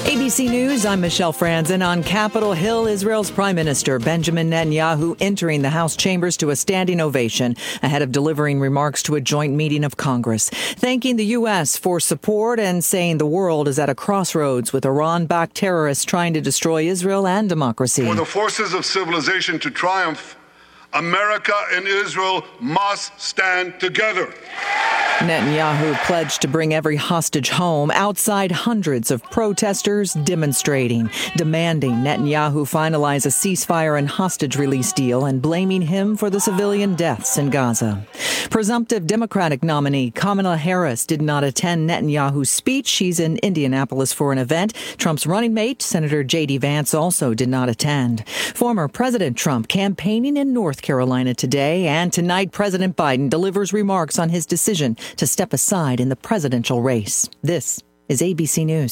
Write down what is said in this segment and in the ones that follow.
ABC News, I'm Michelle Franzen. On Capitol Hill, Israel's Prime Minister Benjamin Netanyahu entering the House chambers to a standing ovation ahead of delivering remarks to a joint meeting of Congress, thanking the U.S. for support and saying the world is at a crossroads with Iran-backed terrorists trying to destroy Israel and democracy. For the forces of civilization to triumph, America and Israel must stand together. Netanyahu pledged to bring every hostage home. Outside, hundreds of protesters demonstrating, demanding Netanyahu finalize a ceasefire and hostage release deal and blaming him for the civilian deaths in Gaza. Presumptive Democratic nominee Kamala Harris did not attend Netanyahu's speech. She's in Indianapolis for an event. Trump's running mate, Senator J.D. Vance, also did not attend. Former President Trump campaigning in North Carolina today, and tonight President Biden delivers remarks on his decision to step aside in the presidential race. This is ABC News.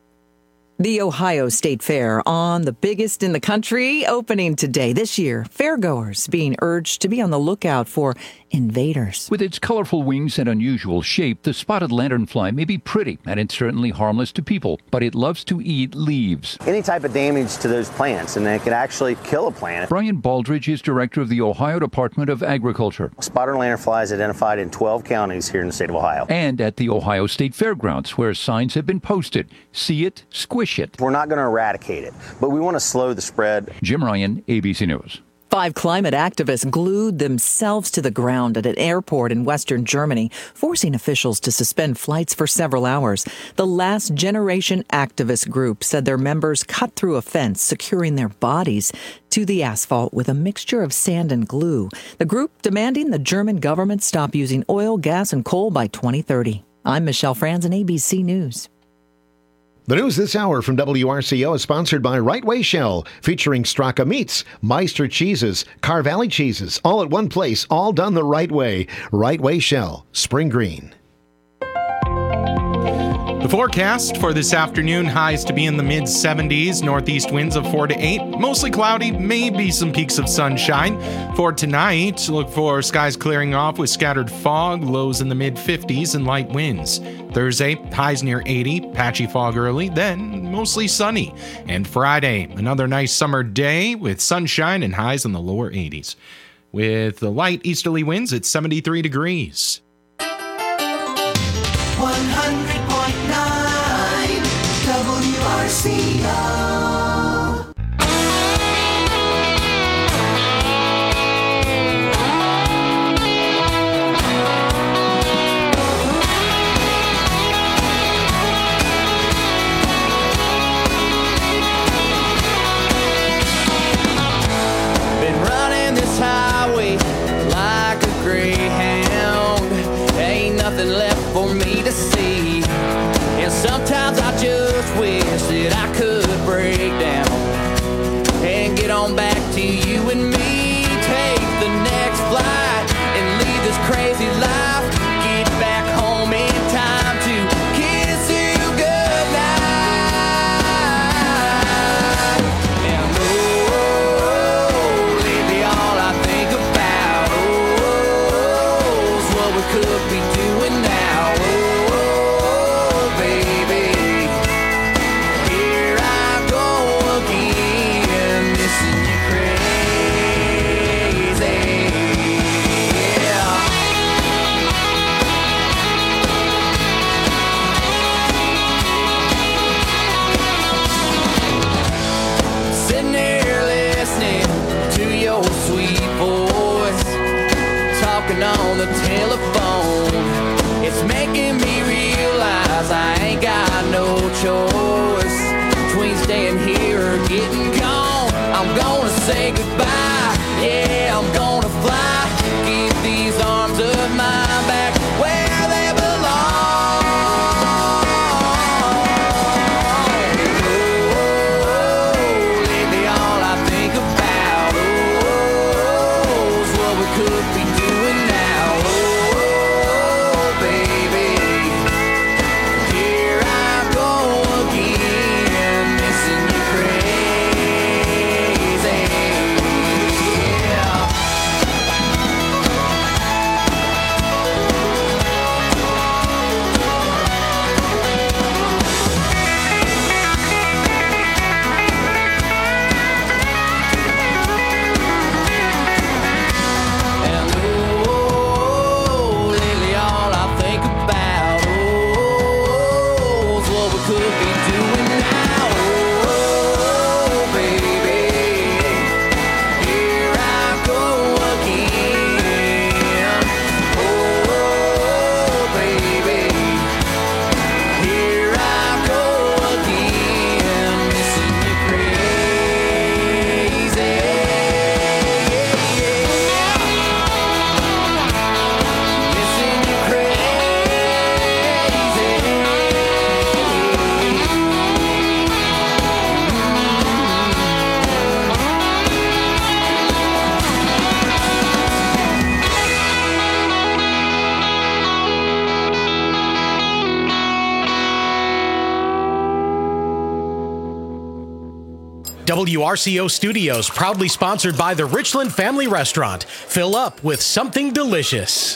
The Ohio State Fair, on the biggest in the country, opening today. This year, fairgoers being urged to be on the lookout for invaders. With its colorful wings and unusual shape, the spotted lanternfly may be pretty, and it's certainly harmless to people, but it loves to eat leaves. Any type of damage to those plants, and it can actually kill a plant. Brian Baldridge is director of the Ohio Department of Agriculture. Spotted lanternfly is identified in 12 counties here in the state of Ohio. And at the Ohio State Fairgrounds, where signs have been posted. See it, squish it. We're not going to eradicate it, but we want to slow the spread. Jim Ryan, ABC News. 5 climate activists glued themselves to the ground at an airport in western Germany, forcing officials to suspend flights for several hours. The Last Generation activist group said their members cut through a fence, securing their bodies to the asphalt with a mixture of sand and glue. The group demanding the German government stop using oil, gas, and coal by 2030. I'm Michelle Franzen, ABC News. The news this hour from WRCO is sponsored by Right Way Shell, featuring Straka Meats, Meister Cheeses, Car Valley Cheeses, all at one place, all done the right way. Right Way Shell, Spring Green. The forecast for this afternoon, highs to be in the mid-70s, northeast winds of 4 to 8, mostly cloudy, maybe some peaks of sunshine. For tonight, look for skies clearing off with scattered fog, lows in the mid-50s and light winds. Thursday, highs near 80, patchy fog early, then mostly sunny. And Friday, another nice summer day with sunshine and highs in the lower 80s. With the light easterly winds, it's 73 degrees. 100.9 WRCO. Been running this highway like a greyhound. Ain't nothing left for me to see. And sometimes I just wish that I could break down and get on back to you and me. Take the next flight and leave this crazy life. Get back home in time to kiss you goodnight. And oh, lately all I think about is what we could be doing now. On the telephone, it's making me realize I ain't got no choice between staying here or getting gone. I'm gonna say goodbye, yeah, I'm gonna fly, give these arms of mine back where they belong. Oh, lately all I think about is what we could be doing now. WRCO Studios, proudly sponsored by the Richland Family Restaurant. Fill up with something delicious.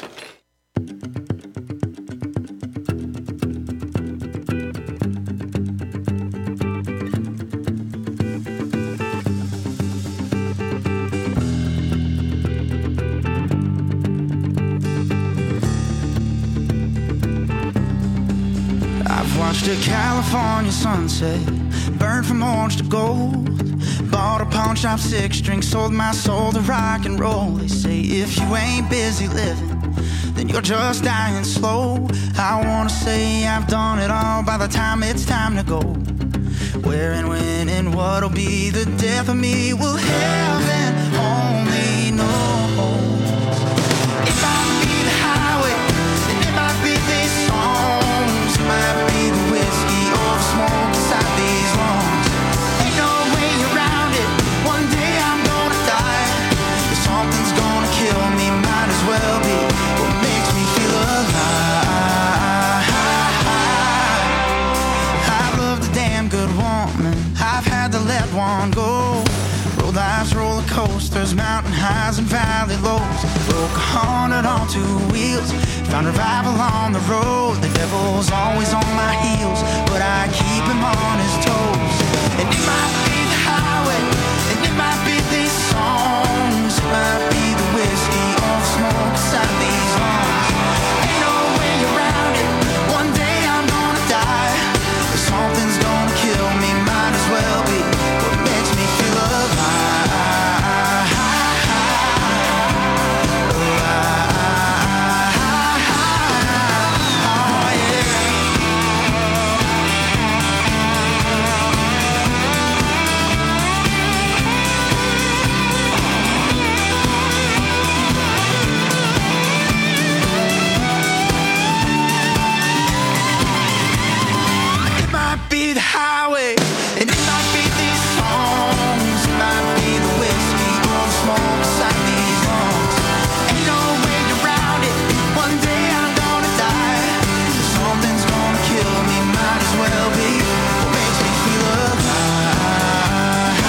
Watched a California sunset, burned from orange to gold. Bought a pawn shop, 6-string, sold my soul to rock and roll. They say if you ain't busy living, then you're just dying slow. I wanna say I've done it all by the time it's time to go. Where and when and what'll be the death of me will heaven only knows. It might be the highway, and it might be these songs, it might be the whiskey or the smoke inside these lungs. Ain't no way around it, one day I'm gonna die. If something's gonna kill me, might as well be what makes me feel alive. I've loved a damn good woman, I've had to let one go. Rode life's roller coasters, mountain highs and valley lows. Broke 100 on 2 wheels, found revival on the road. The devil's always on my heels, but I keep him on his toes. And it might be the highway, and it might be these songs, it might be the whiskey or the smoke inside these lungs. Ain't no way around it, one day I'm gonna die. If something's gonna kill me, might as well be what makes me feel alive. Be the highway, and it might be these songs, it might be the whiskey or the smoke inside these lungs. Ain't no way around it, one day I'm gonna die. If something's gonna kill me, might as well be what makes me feel alive.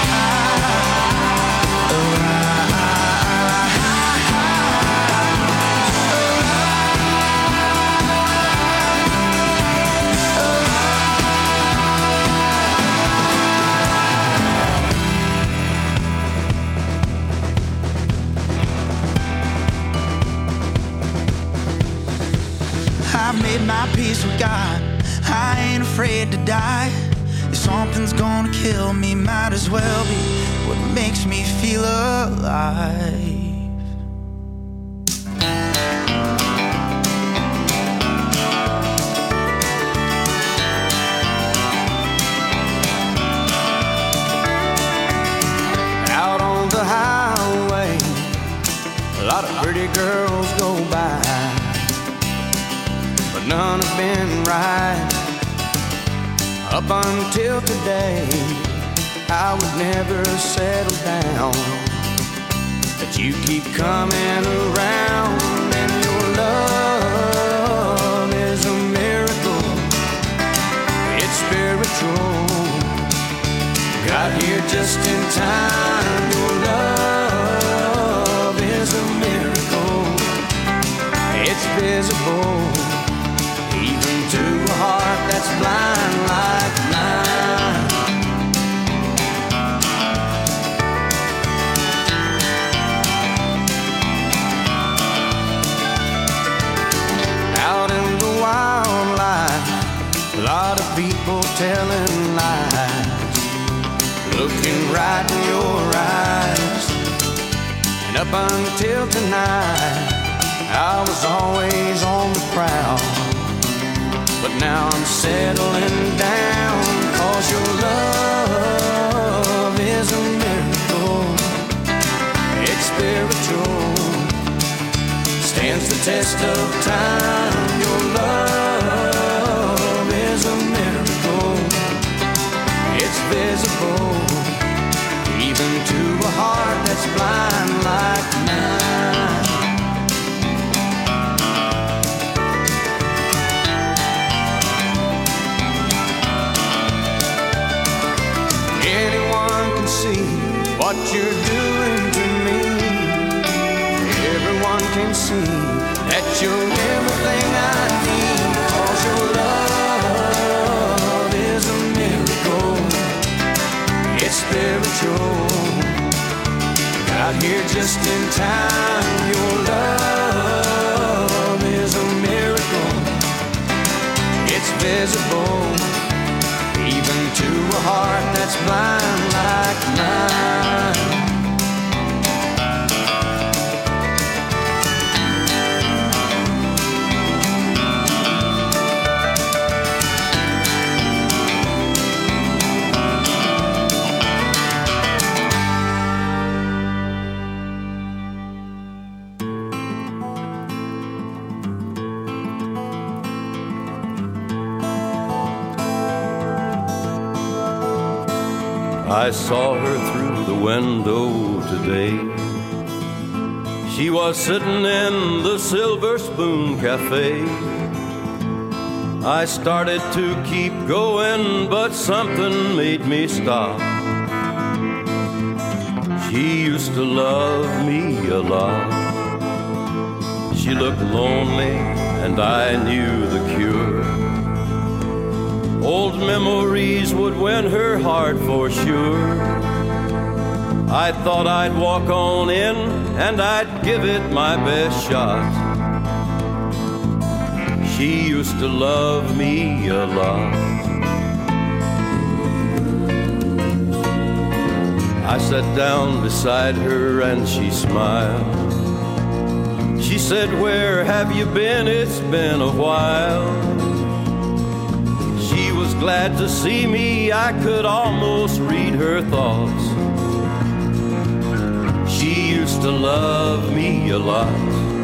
I've made my peace with God, I ain't afraid to die. If something's gonna kill me, might as well be what makes me feel alive. Out on the highway, a lot of pretty girls go by, but none have been right. Up until today, I would never settle down. But you keep coming around, and your love is a miracle. It's spiritual. Got here just in time. Your love is a miracle. It's visible, even to a heart that's blind like mine. Out in the wildlife, a lot of people telling lies, looking right in your eyes. And up until tonight, I was always on the prowl, but now I'm settling down, 'cause your love is a miracle. It's spiritual, stands the test of time. Your love is a miracle. It's visible, even to a heart that's blind like mine. Anyone what you're doing to me. Everyone can see that you're everything I need. 'Cause your love is a miracle. It's spiritual. Got here just in time. Your love is a miracle. It's visible, even to a heart that's blind like mine. I saw her through the window today. She was sitting in the Silver Spoon Cafe. I started to keep going, but something made me stop. She used to love me a lot. She looked lonely, and I knew the cure. Old memories would win her heart for sure. I thought I'd walk on in and I'd give it my best shot. She used to love me a lot. I sat down beside her and she smiled. She said, "Where have you been? It's been a while." She was glad to see me. I could almost read her thoughts. She used to love me a lot.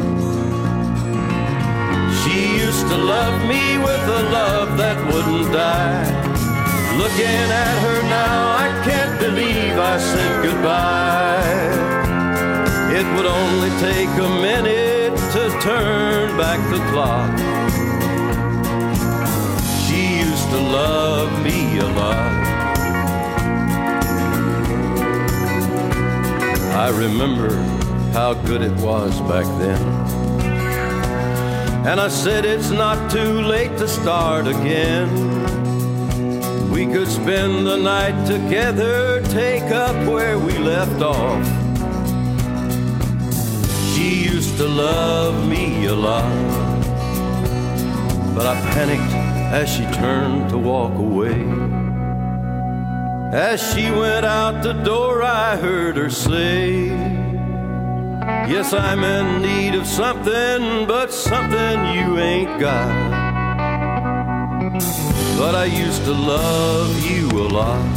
She used to love me with a love that wouldn't die. Looking at her now, I can't believe I said goodbye. It would only take a minute to turn back the clock. She used to love me a lot. I remember how good it was back then. And I said it's not too late to start again. We could spend the night together, take up where we left off. She used to love me a lot. But I panicked as she turned to walk away. As she went out the door, I heard her say, "Yes, I'm in need of something, but something you ain't got. But I used to love you a lot."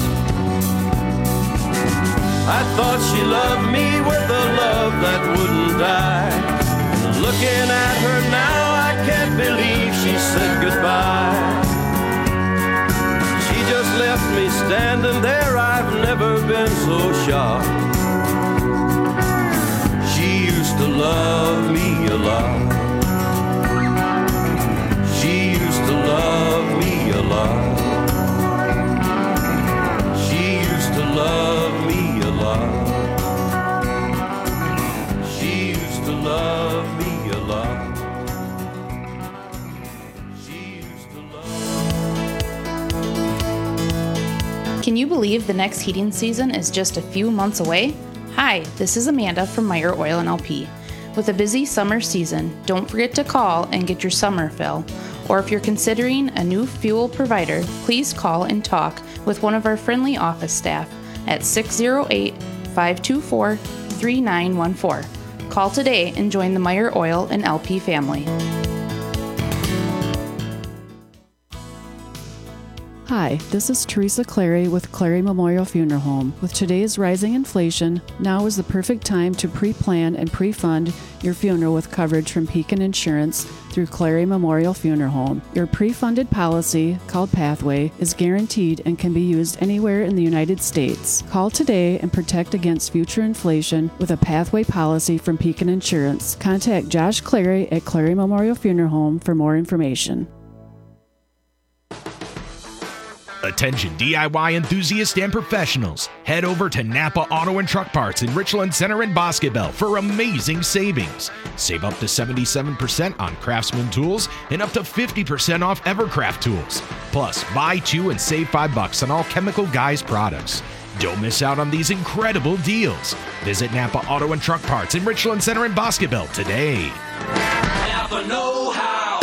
I thought she loved me with a love that wouldn't die. Looking at her now, I can't believe she said goodbye. She just left me standing there. I've never been so shocked. She used to love me a lot. She used to love me a lot. She used to love me a lot. She used to love me a lot. She used to love. Can you believe the next heating season is just a few months away? Hi, this is Amanda from Meyer Oil and LP. With a busy summer season, don't forget to call and get your summer fill. Or if you're considering a new fuel provider, please call and talk with one of our friendly office staff at 608-524-3914. Call today and join the Meyer Oil and LP family. Hi, this is Teresa Clary with Clary Memorial Funeral Home. With today's rising inflation, now is the perfect time to pre-plan and pre-fund your funeral with coverage from Pekin Insurance through Clary Memorial Funeral Home. Your pre-funded policy, called Pathway, is guaranteed and can be used anywhere in the United States. Call today and protect against future inflation with a Pathway policy from Pekin Insurance. Contact Josh Clary at Clary Memorial Funeral Home for more information. Attention DIY enthusiasts and professionals. Head over to Napa Auto and Truck Parts in Richland Center and Bosquebel for amazing savings. Save up to 77% on Craftsman tools and up to 50% off Evercraft tools. Plus, buy 2 and save $5 on all Chemical Guys products. Don't miss out on these incredible deals. Visit Napa Auto and Truck Parts in Richland Center and Bosquebel today. Napa know-how.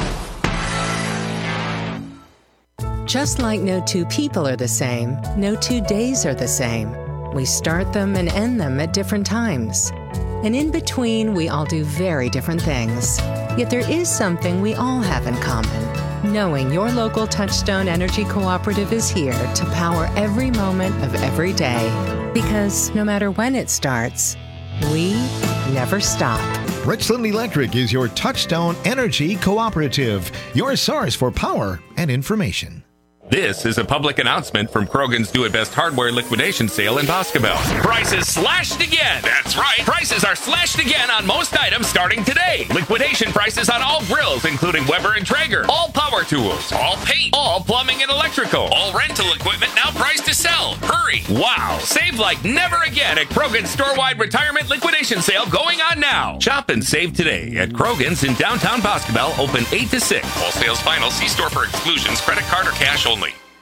Just like no two people are the same, no 2 days are the same. We start them and end them at different times. And in between, we all do very different things. Yet there is something we all have in common. Knowing your local Touchstone Energy Cooperative is here to power every moment of every day. Because no matter when it starts, we never stop. Richland Electric is your Touchstone Energy Cooperative, your source for power and information. This is a public announcement from Krogan's Do It Best Hardware Liquidation Sale in Bosquebel. Prices slashed again. That's right. Prices are slashed again on most items starting today. Liquidation prices on all grills, including Weber and Traeger. All power tools. All paint. All plumbing and electrical. All rental equipment now priced to sell. Hurry. Wow. Save like never again at Krogan's store-wide retirement liquidation sale going on now. Shop and save today at Krogan's in downtown Bosquebel, open 8 to 6. All sales final. See store for exclusions. Credit card or cash only.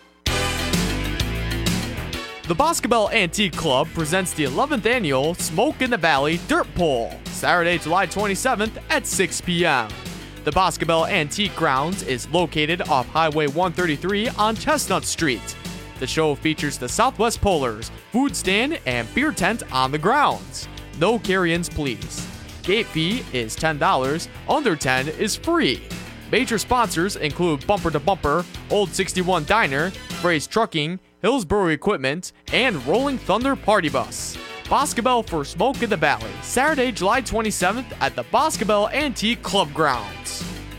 The Bosquebel Antique Club presents the 11th annual Smoke in the Valley Dirt Pull, Saturday, July 27th at 6 p.m. The Bosquebel Antique Grounds is located off Highway 133 on Chestnut Street. The show features the Southwest Polars, food stand, and beer tent on the grounds. No carry-ins, please. Gate fee is $10, under 10 is free. Major sponsors include Bumper to Bumper, Old 61 Diner, Frey's Trucking, Hillsborough Equipment, and Rolling Thunder Party Bus. Bosquebel for Smoke in the Valley, Saturday, July 27th at the Bosquebel Antique Club grounds.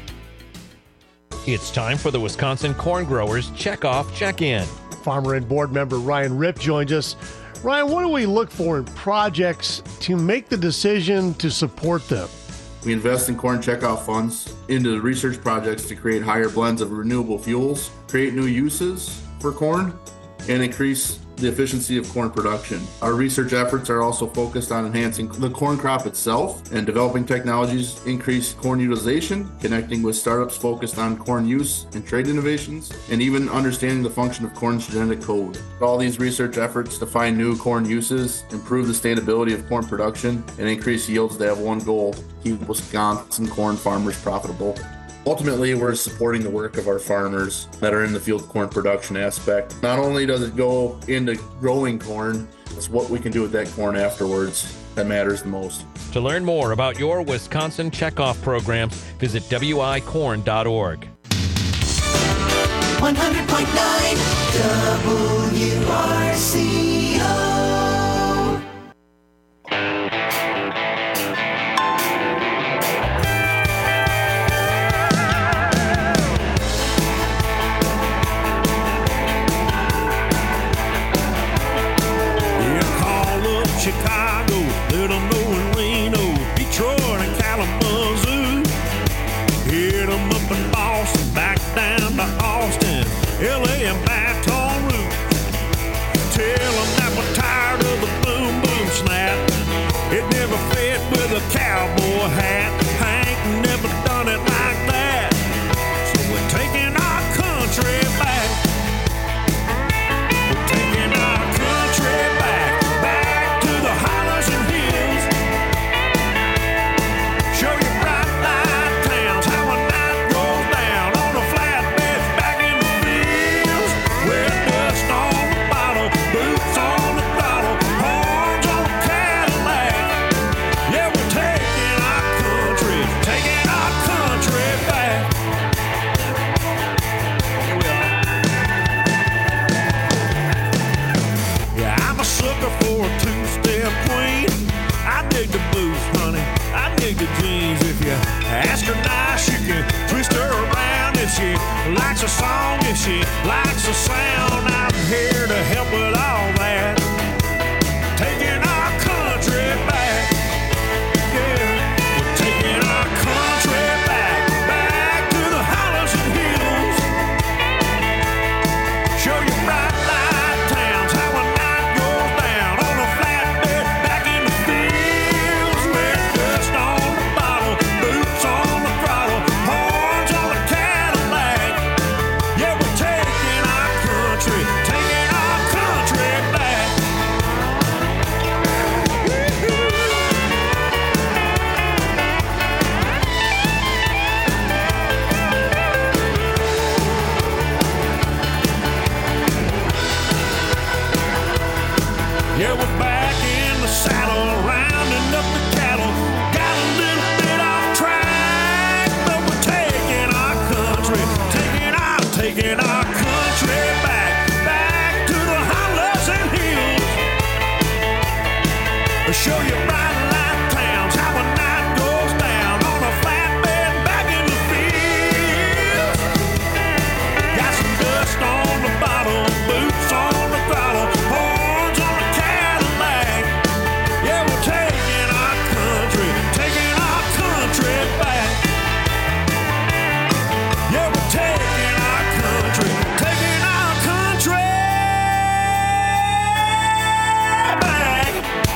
It's time for the Wisconsin Corn Growers Check-Off Check-In. Farmer and board member Ryan Ripp joins us. Ryan, what do we look for in projects to make the decision to support them? We invest in corn checkoff funds into research projects to create higher blends of renewable fuels, create new uses for corn, and increase the efficiency of corn production. Our research efforts are also focused on enhancing the corn crop itself and developing technologies increase corn utilization, connecting with startups focused on corn use and trade innovations, and even understanding the function of corn's genetic code. All these research efforts to find new corn uses, improve the sustainability of corn production, and increase yields, they have one goal: keep Wisconsin corn farmers profitable. Ultimately, we're supporting the work of our farmers that are in the field corn production aspect. Not only does it go into growing corn, it's what we can do with that corn afterwards that matters the most. To learn more about your Wisconsin checkoff programs, visit wicorn.org. 100.9 WRCO. Chicago, Little and Reno, Detroit and Kalamazoo. Hit them up in Boston, back down to Austin, LA and Baton Rouge. Tell them that we're tired of the boom boom snap. It never fit with a cowboy hat. Hank never done it like that. So we're taking our country back. We're taking our country back. Hollers and hills, show you bright light towns, how a night goes down on the flatbeds back in the fields. Wet dust on the bottle, boots on the throttle, horns on the Cadillac. Yeah, we're taking our country back. Yeah, I'm a sucker for a two-step queen. I dig the boots, honey. I dig the jeans. If you ask her nice, you can twist her around. If she likes a song, if she likes a sound, I'm here to help with all that. Taking our country back. Yeah, we're taking our country back. Back to the hollers and hills. Show you right. taking our country back to the hollows and hills. Show you bright light towns, how a night goes down on a flatbed back in the fields. Got some dust on the bottom, boots on the throttle, horns on the Cadillac. Yeah, we're taking our country back. Yeah, we're taking our country back.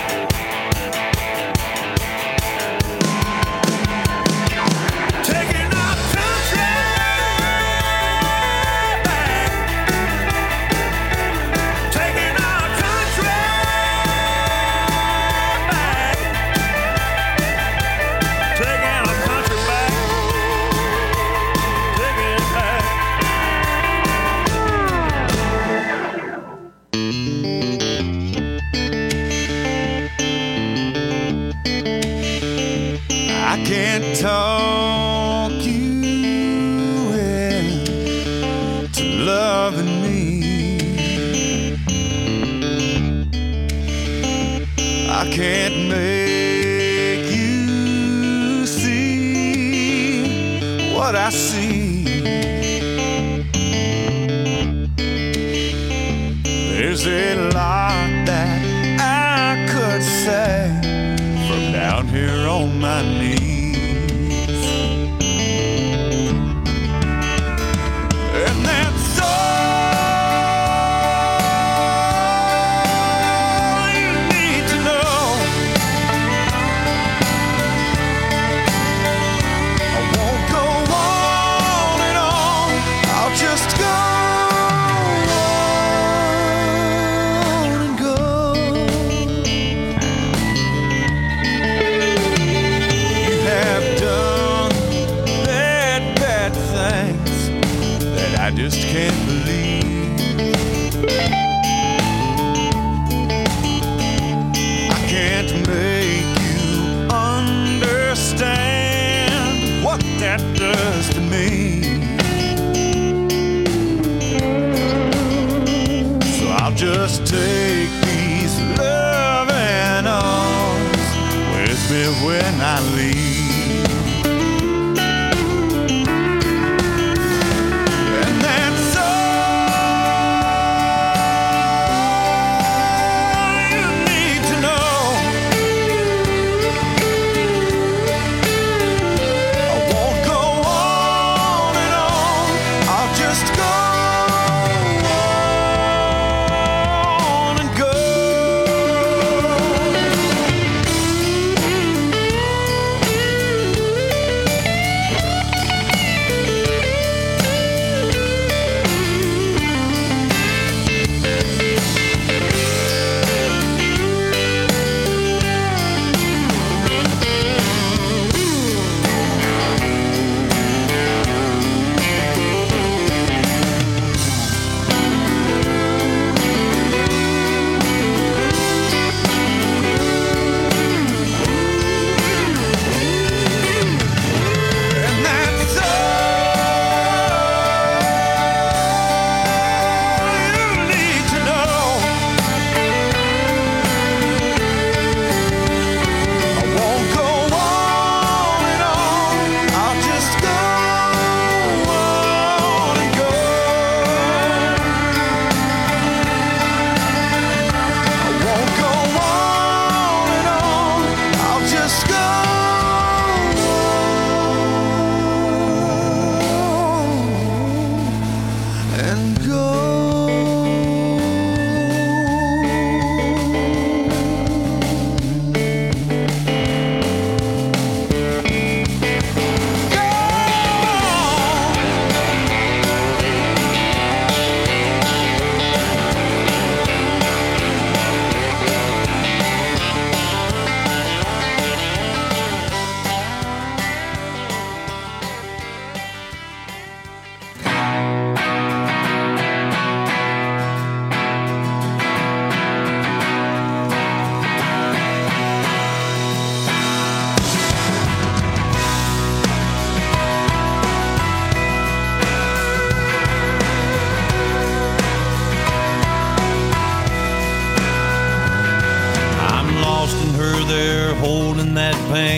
Taking our country back. Taking our country back. Taking our country back. Taking it back. I can't talk you into loving me. I can't make you see what I see. There's a lot that I could say from down here on my knees. And that's all you need to know. I won't go on and on, I'll just go on and go. You have done bad things that I just can't believe. I can't make you understand what that does to me. So I'll just take these loving arms with me when I leave. And that's all you need to know. I won't go on and on, I'll just go on and go.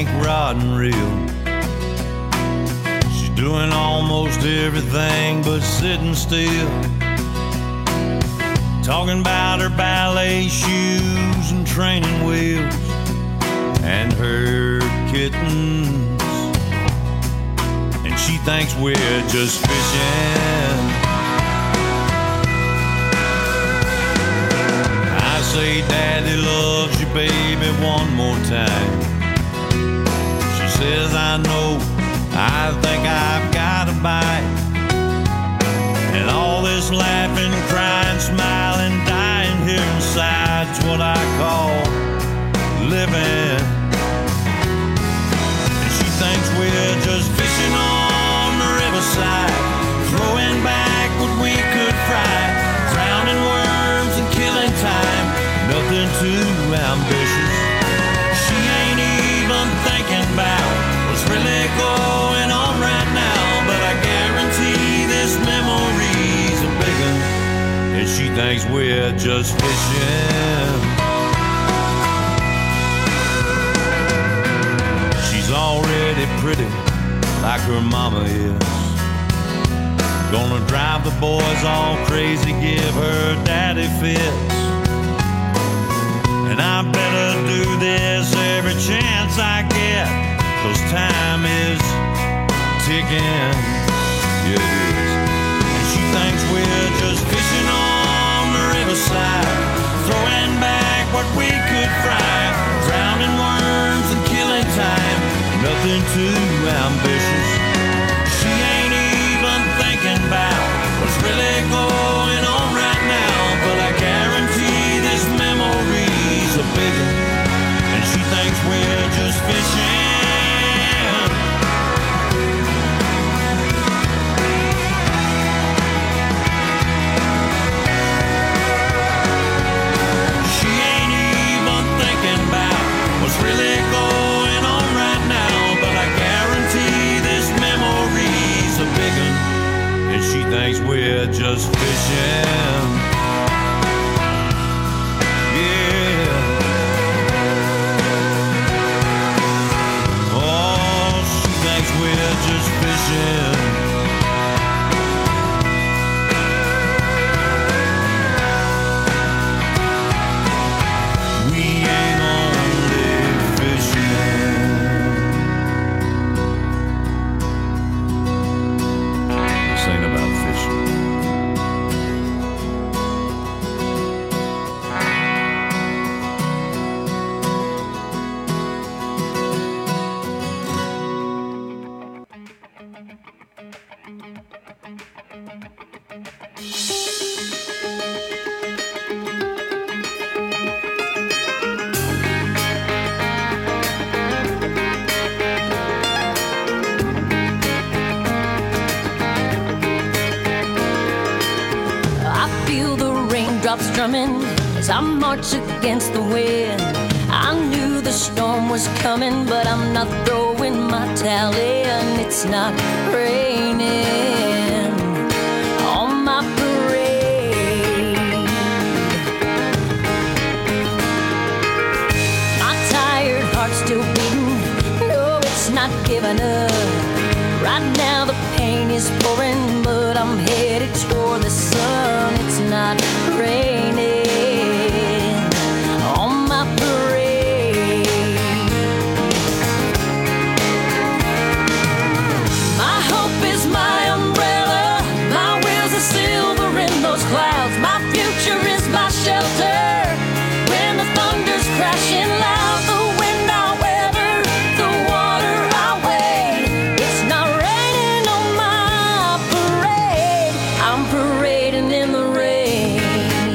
bank rodding reel. She's doing almost everything but sitting still. Talking about her ballet shoes and training wheels and her kittens. And she thinks we're just fishing. I say daddy loves you, baby, one more time. She says I know, I think I've got a bite. And all this laughing, crying, smiling, dying here inside's what I call living. And she thinks we're just fishing on the riverside, throwing back what we could fry, drowning worms and killing time, nothing too ambitious. She ain't even thinking about what's really going on right now, but I guarantee this memory's a big one, and she thinks we're just fishing. She's already pretty like her mama is. Gonna drive the boys all crazy, give her daddy fits. And I better do this every chance I get, 'cause time is ticking, yeah it is. And she thinks we're just fishing on the riverside, throwing back what we could fry, drowning worms and killing time, nothing too ambitious. She ain't even thinking about what's really going on right now, but I guarantee this memory's a big one, and she thinks we're just fishing. She ain't even thinking about what's really going on right now, but I guarantee this memory's a big one, and she thinks we're just fishing. Yeah. Oh, she thinks we're just fishing. We ain't only fishing. This ain't about fishing. I feel the raindrops drumming as I march against the wind. I knew the storm was coming, but I'm not throwing my towel in. It's not raining on my parade. My tired heart's still beating. No, it's not giving up. Right now the pain is pouring, but I'm headed toward the sun. It's not raining on my parade. My hope is my umbrella, my wheels are silver in those clouds. My future is my shelter when the thunder's crashing loud. The wind I weather, the water I wade. It's not raining on my parade. I'm parading in the rain.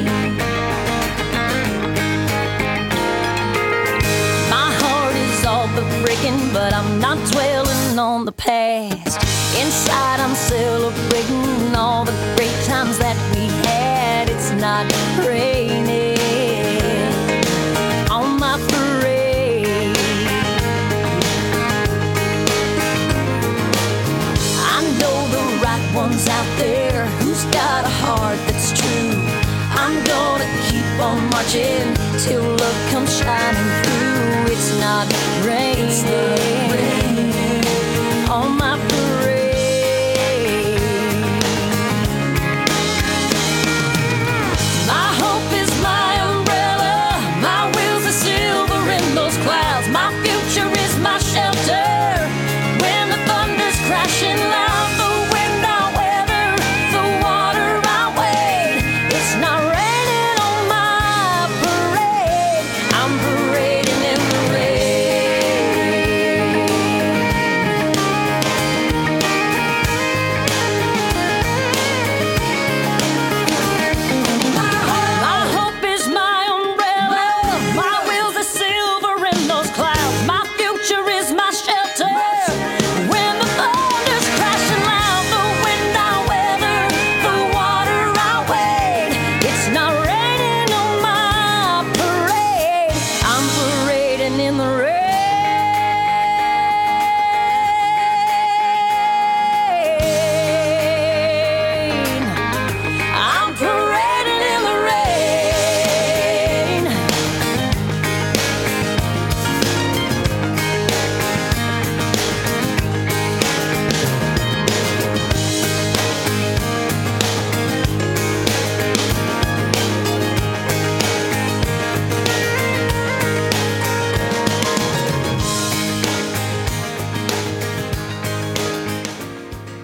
My heart is all but breaking, but I'm not dwelling on the past. Inside I'm celebrating all the great times that we had. It's not raining on my parade. I know the right one's out there who's got a heart that's true. I'm gonna keep on marching till love comes shining through. It's not raining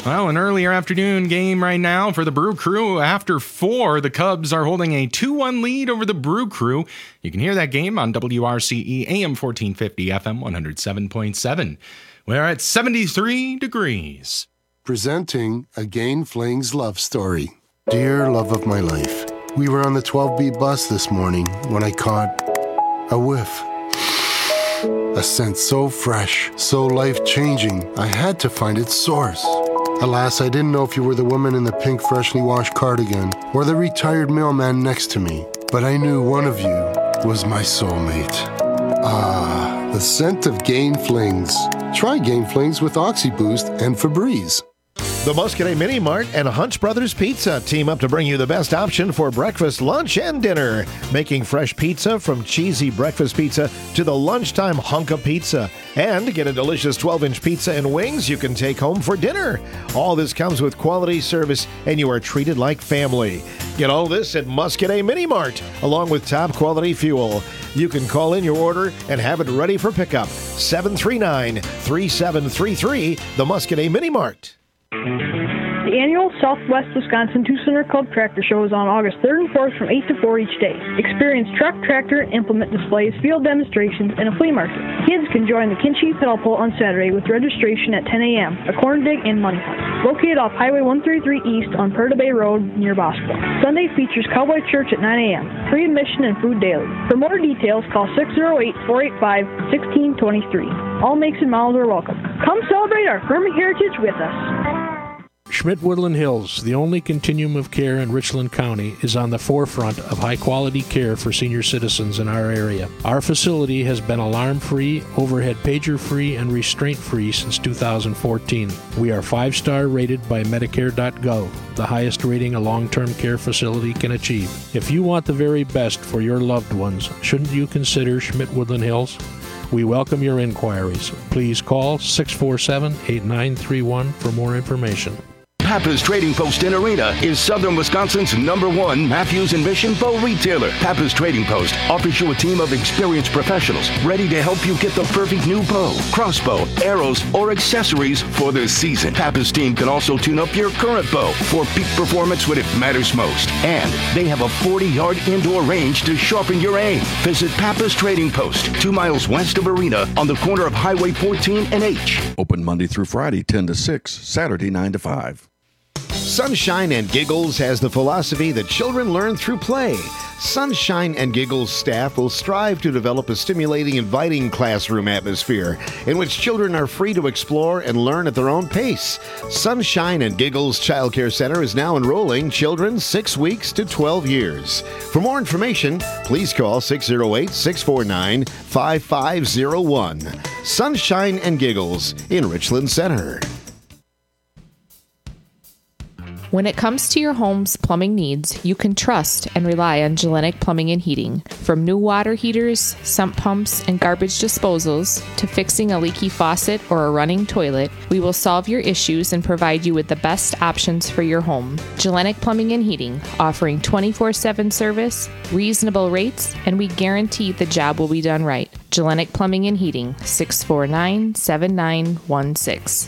Well, an earlier afternoon game right now for the Brew Crew. After 4, the Cubs are holding a 2-1 lead over the Brew Crew. You can hear that game on WRCE AM 1450 FM 107.7. We're at 73 degrees. Presenting a Gain Flings love story. Dear love of my life, we were on the 12B bus this morning when I caught a whiff. A scent so fresh, so life-changing, I had to find its source. Alas, I didn't know if you were the woman in the pink freshly washed cardigan or the retired mailman next to me, but I knew one of you was my soulmate. Ah, the scent of Gain Flings. Try Gain Flings with OxyBoost and Febreze. The Muscadet Mini Mart and Hunch Brothers Pizza team up to bring you the best option for breakfast, lunch, and dinner. Making fresh pizza from cheesy breakfast pizza to the lunchtime hunk of pizza. And get a delicious 12-inch pizza and wings you can take home for dinner. All this comes with quality service, and you are treated like family. Get all this at Muscadet Mini Mart, along with top quality fuel. You can call in your order and have it ready for pickup. 739-3733, the Muscadet Mini Mart. The annual Southwest Wisconsin Two-Cylinder Club Tractor Show is on August 3rd and 4th from 8 to 4 each day. Experience truck, tractor, and implement displays, field demonstrations, and a flea market. Kids can join the Kinchie Pedal Pull on Saturday with registration at 10 a.m., a corn dig, and money hunt. Located off Highway 133 East on Perda Bay Road near Bosco. Sunday features Cowboy Church at 9 a.m., free admission and food daily. For more details, call 608-485-1623. All makes and models are welcome. Come celebrate our Kermit heritage with us. Schmidt-Woodland Hills, the only continuum of care in Richland County, is on the forefront of high-quality care for senior citizens in our area. Our facility has been alarm-free, overhead pager-free, and restraint-free since 2014. We are 5-star rated by Medicare.gov, the highest rating a long-term care facility can achieve. If you want the very best for your loved ones, shouldn't you consider Schmidt-Woodland Hills? We welcome your inquiries. Please call 647-8931 for more information. Pappas Trading Post in Arena is Southern Wisconsin's #1 Matthews and Mission bow retailer. Pappas Trading Post offers you a team of experienced professionals ready to help you get the perfect new bow, crossbow, arrows, or accessories for the season. Pappas team can also tune up your current bow for peak performance when it matters most. And they have a 40-yard indoor range to sharpen your aim. Visit Pappas Trading Post, 2 miles west of Arena on the corner of Highway 14 and H. Open Monday through Friday, 10 to 6, Saturday, 9 to 5. Sunshine and Giggles has the philosophy that children learn through play. Sunshine and Giggles staff will strive to develop a stimulating, inviting classroom atmosphere in which children are free to explore and learn at their own pace. Sunshine and Giggles Child Care Center is now enrolling children 6 weeks to 12 years. For more information, please call 608-649-5501. Sunshine and Giggles in Richland Center. When it comes to your home's plumbing needs, you can trust and rely on Gellenic Plumbing and Heating. From new water heaters, sump pumps, and garbage disposals, to fixing a leaky faucet or a running toilet, we will solve your issues and provide you with the best options for your home. Gellenic Plumbing and Heating, offering 24/7 service, reasonable rates, and we guarantee the job will be done right. Gellenic Plumbing and Heating, 649-7916.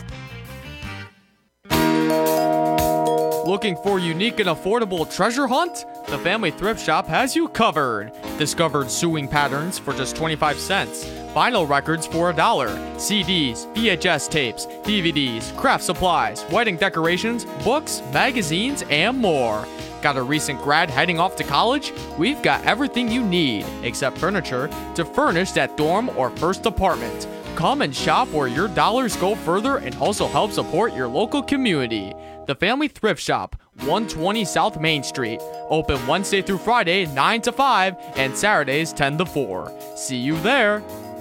Looking for unique and affordable treasure hunt? The Family Thrift Shop has you covered. Discovered sewing patterns for just 25 cents, vinyl records for $1, CDs, VHS tapes, DVDs, craft supplies, wedding decorations, books, magazines, and more. Got a recent grad heading off to college? We've got everything you need, except furniture, to furnish that dorm or first apartment. Come and shop where your dollars go further and also help support your local community. The Family Thrift Shop, 120 South Main Street. Open Wednesday through Friday, 9 to 5, and Saturdays, 10 to 4. See you there.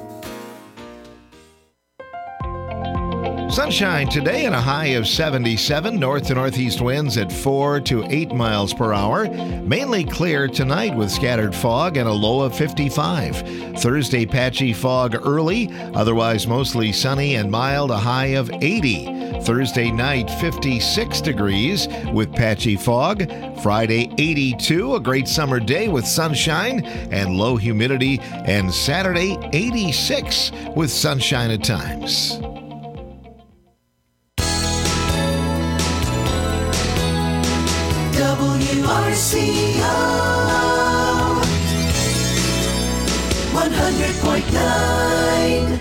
Sunshine today and a high of 77, north to northeast winds at 4 to 8 miles per hour. Mainly clear tonight with scattered fog and a low of 55. Thursday, patchy fog early, otherwise mostly sunny and mild, a high of 80. Thursday night, 56 degrees with patchy fog. Friday, 82, a great summer day with sunshine and low humidity. And Saturday, 86 with sunshine at times. WRCO 100.9.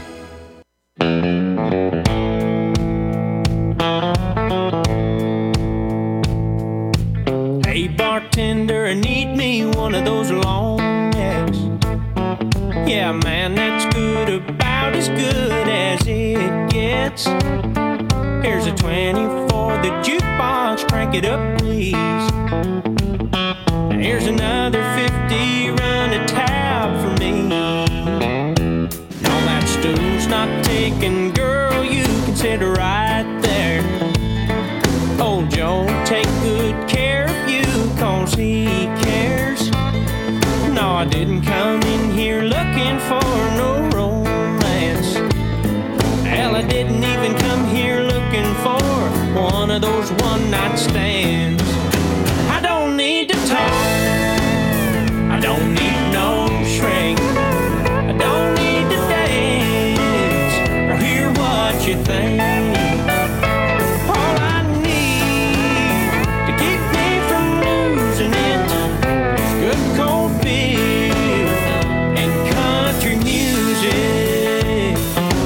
Hey bartender, I need me one of those long necks. Yeah, man, that's good, about as good as it gets. Here's a 20 for the jukebox, crank it up, please. And here's another 50, run a tab for me. No, that stool's not taken, girl, you can sit right there. Old Joe, take good care of you, 'cause he cares. No, I didn't come in here looking for no romance. Hell, I didn't even come here looking for one of those one-night stands. I don't need to talk, I don't need no shrink, I don't need to dance or hear what you think. All I need to keep me from losing it is good cold beer and country music.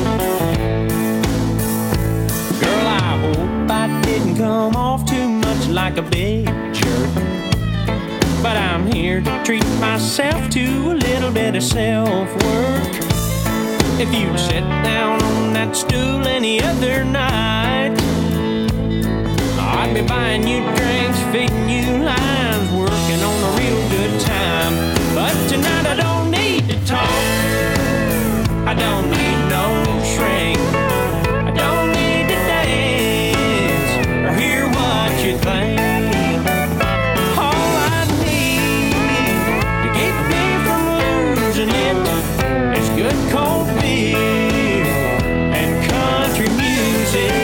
Girl, I hope I didn't come off too much like a big jerk, but I'm here to treat myself to a little bit of self-work. If you'd sit down on that stool any other night, I'd be buying you drinks, feeding you lines, working on a real good time. But tonight I don't need to talk, I don't need no shrink, I don't need to dance or hear what you think. All I need to keep me from losing it is good cold beer and country music.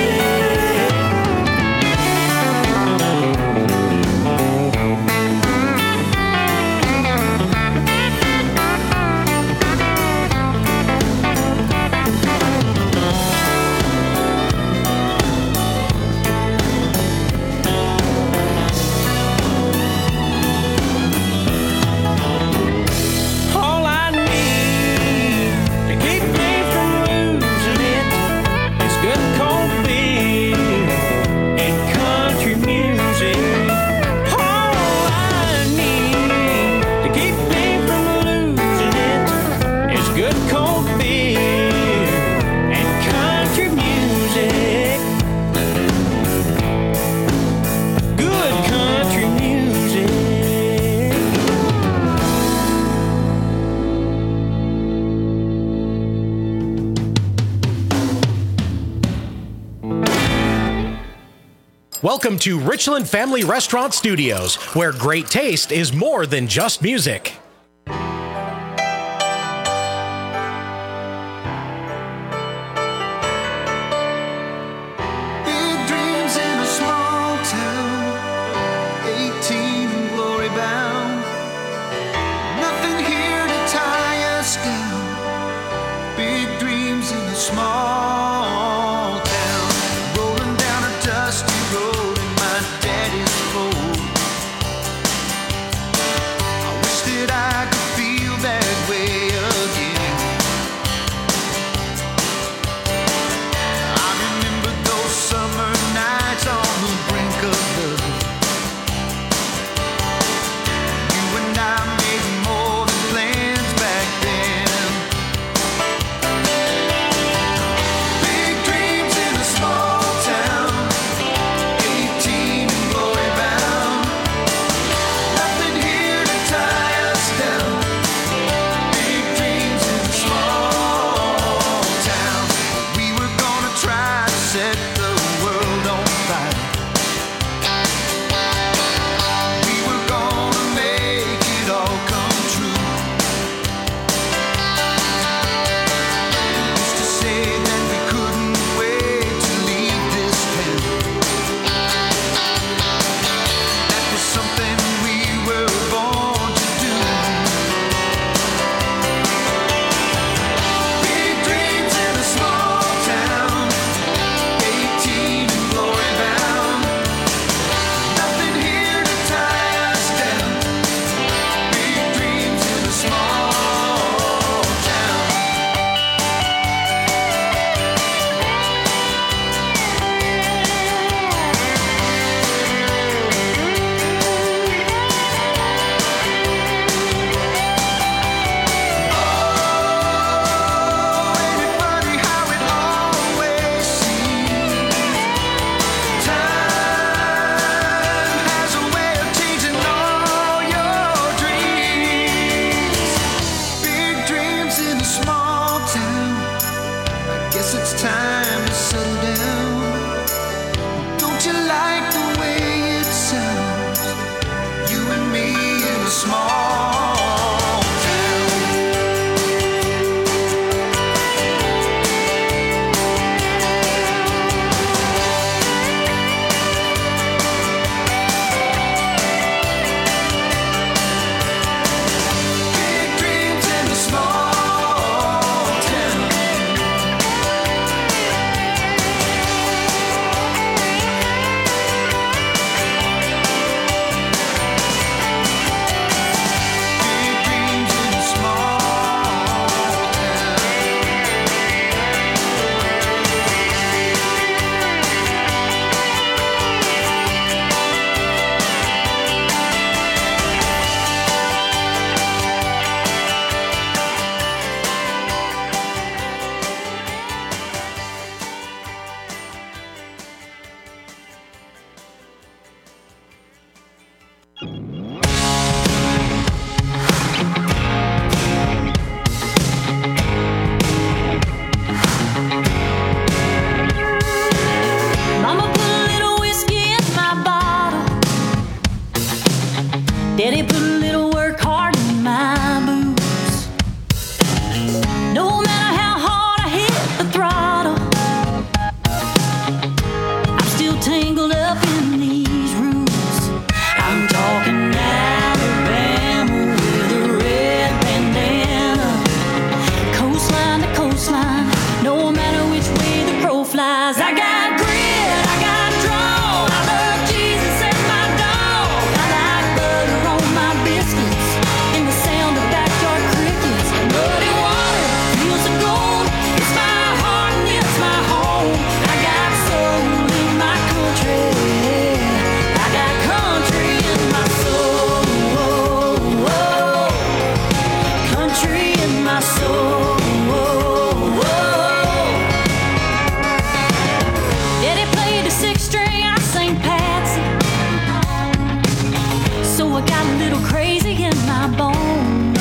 All I need to keep me from losing it is good cold beer and country music. All I need to keep me from losing it is good cold beer and country music. Good country music. Welcome to Richland Family Restaurant Studios, where great taste is more than just music. Big dreams in a small town, 18 and glory bound. Nothing here to tie us down. Big dreams in a small town. Rolling down a dusty road in my daddy's Ford. I wish that I Mama put a little whiskey in my bottle. Daddy put a little work hard in my boots. No matter how hard I hit the throttle, I'm still tangled up in these roots. I'm talking Alabama with a red bandana, coastline to coastline, no matter which way the crow flies. I got grit, I got draw, I love Jesus and my dog. I like butter on my biscuits and the sound of backyard crickets. Muddy water feels the gold. It's my heart and it's my home. I got soul in my country. I got country in my soul. Country in my soul. Daddy played the sixth string, I sang Patsy. So I got a little crazy in my bones.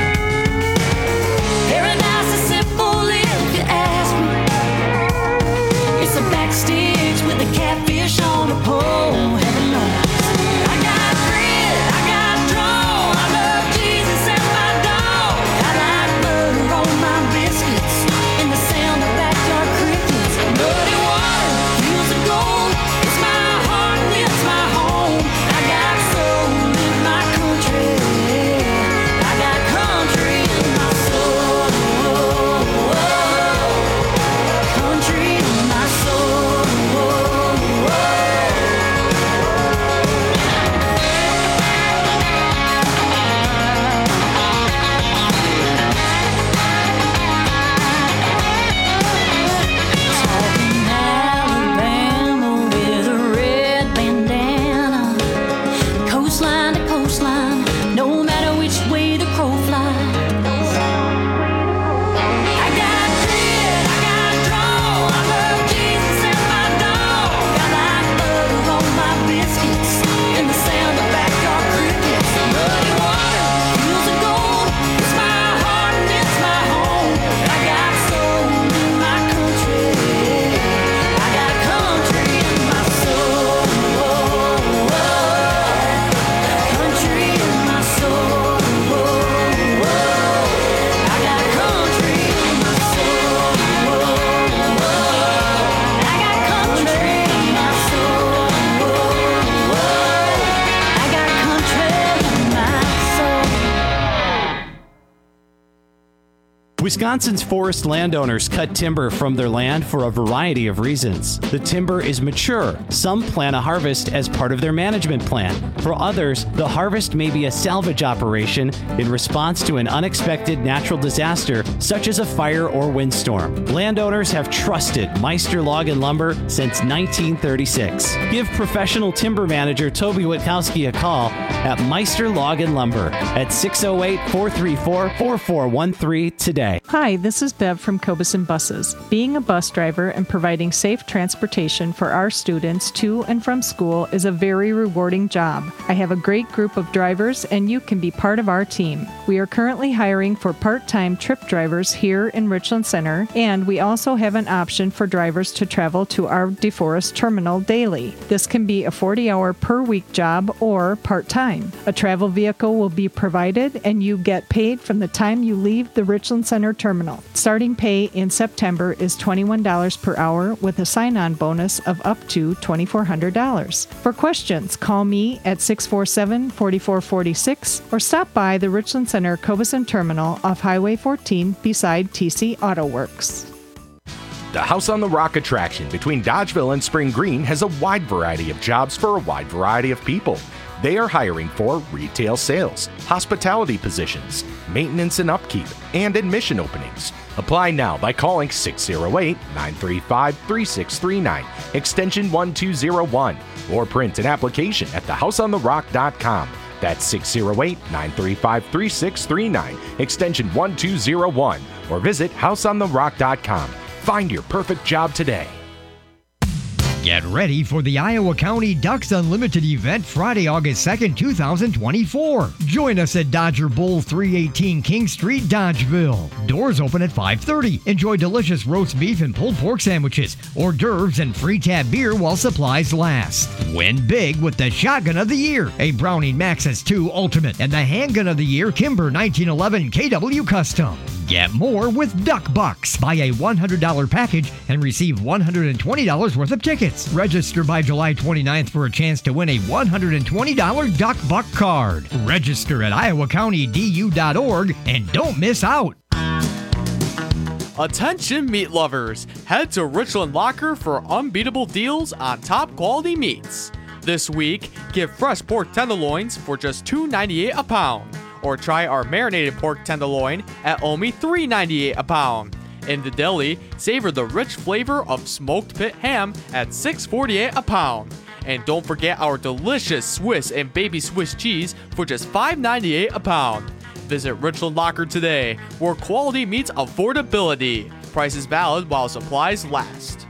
Paradise is simple if you ask me. It's a back sticks with a catfish on a pole. Heaven knows. I got grit, I got draw, I love Jesus and my dog. I like butter on my biscuits and the sound of backyard crickets. Muddy water feels the gold. It's my heart and it's my home. I got soul in my country. I got country in my soul. Country in my soul. Talking Alabama with a red bandana, coastline to coastline, no matter which way the crow flies. I got grit, I got draw, I love Jesus and my dog. I like butter on my biscuits and the sound of backyard crickets. Muddy water feels the gold. It's my heart and it's my home. I got soul in my country. I got country in my soul. Country in my soul. I got country in my soul. I got country in my soul. I got country in my soul. Wisconsin's forest landowners cut timber from their land for a variety of reasons. The timber is mature. Some plan a harvest as part of their management plan. For others, the harvest may be a salvage operation in response to an unexpected natural disaster, such as a fire or windstorm. Landowners have trusted Meister Log and Lumber since 1936. Give professional timber manager Toby Witkowski a call at Meister Log and Lumber at 608-434-4413 today. Hi, this is Bev from Cobeson Buses. Being a bus driver and providing safe transportation for our students to and from school is a very rewarding job. I have a great group of drivers and you can be part of our team. We are currently hiring for part-time trip drivers here in Richland Center, and we also have an option for drivers to travel to our DeForest terminal daily. This can be a 40-hour per week job or part-time. A travel vehicle will be provided and you get paid from the time you leave the Richland Center terminal. Starting pay in September is $21 per hour with a sign-on bonus of up to $2,400. For questions, call me at 647-4446 or stop by the Richland Center Cobeson Terminal off Highway 14 beside TC Auto Works. The House on the Rock attraction between Dodgeville and Spring Green has a wide variety of jobs for a wide variety of people. They are hiring for retail sales, hospitality positions, maintenance and upkeep, and admission openings. Apply now by calling 608-935-3639, extension 1201, or print an application at thehouseontherock.com. That's 608-935-3639, extension 1201, or visit houseontherock.com. Find your perfect job today. Get ready for the Iowa County Ducks Unlimited event Friday, August 2nd, 2024. Join us at Dodger Bowl 318 King Street, Dodgeville. Doors open at 5:30. Enjoy delicious roast beef and pulled pork sandwiches, hors d'oeuvres, and free tap beer while supplies last. Win big with the Shotgun of the Year, a Browning Maxus 2 Ultimate, and the Handgun of the Year Kimber 1911 KW Custom. Get more with Duck Bucks. Buy a $100 package and receive $120 worth of tickets. Register by July 29th for a chance to win a $120 Duck Buck card. Register at iowacountydu.org and don't miss out. Attention meat lovers, head to Richland Locker for unbeatable deals on top quality meats. This week, get fresh pork tenderloins for just $2.98 a pound, or try our marinated pork tenderloin at only $3.98 a pound. In the deli, savor the rich flavor of smoked pit ham at $6.48 a pound. And don't forget our delicious Swiss and baby Swiss cheese for just $5.98 a pound. Visit Richland Locker today, where quality meets affordability. Prices valid while supplies last.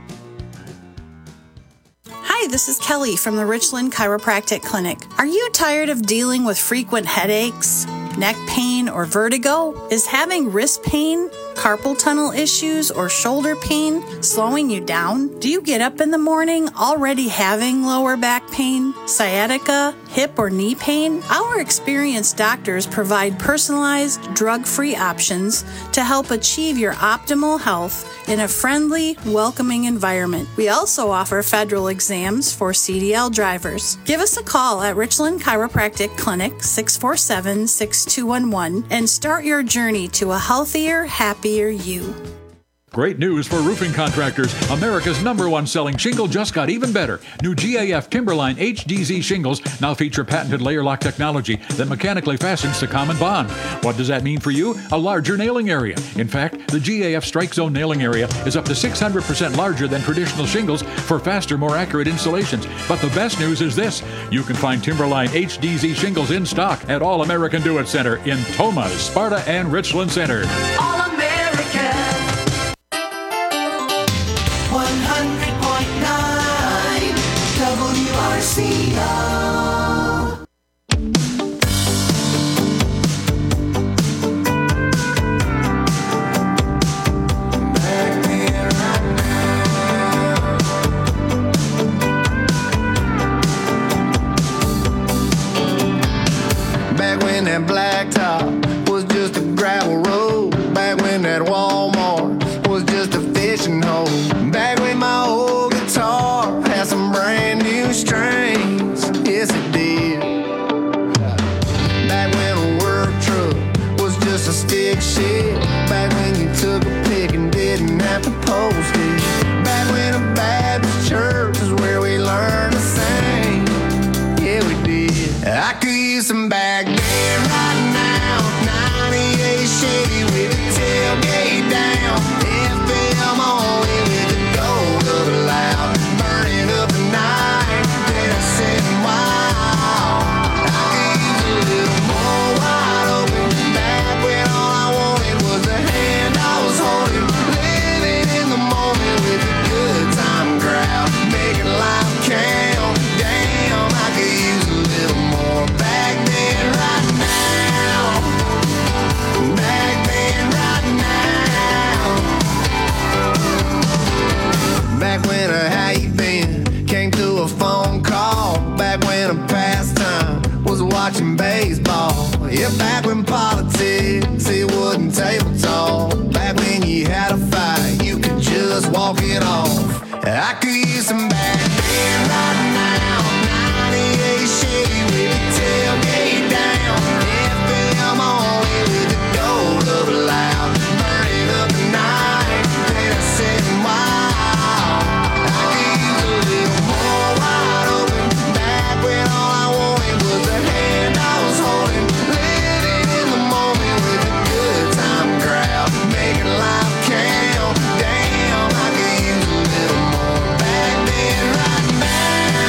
Hi, this is Kelly from the Richland Chiropractic Clinic. Are you tired of dealing with frequent headaches, neck pain, or vertigo? Is having wrist pain, carpal tunnel issues, or shoulder pain slowing you down? Do you get up in the morning already having lower back pain, sciatica, hip or knee pain? Our experienced doctors provide personalized, drug-free options to help achieve your optimal health in a friendly, welcoming environment. We also offer federal exams for CDL drivers. Give us a call at Richland Chiropractic Clinic, 647-6211, and start your journey to a healthier, happier you. Great news for roofing contractors. America's #1 selling shingle just got even better. New GAF Timberline HDZ shingles now feature patented layer lock technology that mechanically fastens to common bond. What does that mean for you? A larger nailing area. In fact, the GAF Strike Zone nailing area is up to 600% larger than traditional shingles for faster, more accurate installations. But the best news is this. You can find Timberline HDZ shingles in stock at All American Do It Center in Tomah, Sparta, and Richland Center. All American 100.9 WRCO. Back when that blacktop was just a gravel road. Back when that Walmart was just a fishing hole. Back when my old guitar had some brand new strings. Yes, it did. Back when a work truck was just a stick shift. Back when you took a pic and didn't have to post it. Back when a Baptist church is where we learned to sing. Yeah, we did. I could use some back then right now. 98 Chevy with the tailgate down. FM only with the gold of the loud. Burning up the night, dancing wild. I could use a little more wide open. Back when all I wanted was the hand I was holding. Living in the moment with a good time crowd. Making life count. Damn, I could use a little more back then right now. Back then right now. Back when a how you been came through a phone call. Back when a pastime was watching baseball. Yeah, back when politics, it wasn't table talk. Back when you had a fight, you could just walk it off. I could use some back then right now. 98 Chevy with the tailgate down. FM only with the gold of the loud. Burning up the night, dancing wild. I could use a little more wide open. Back when all I wanted was the hand I was holding. Living in the moment with a good time crowd. Making life count. Damn, I could use a little more back then right now.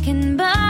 can buy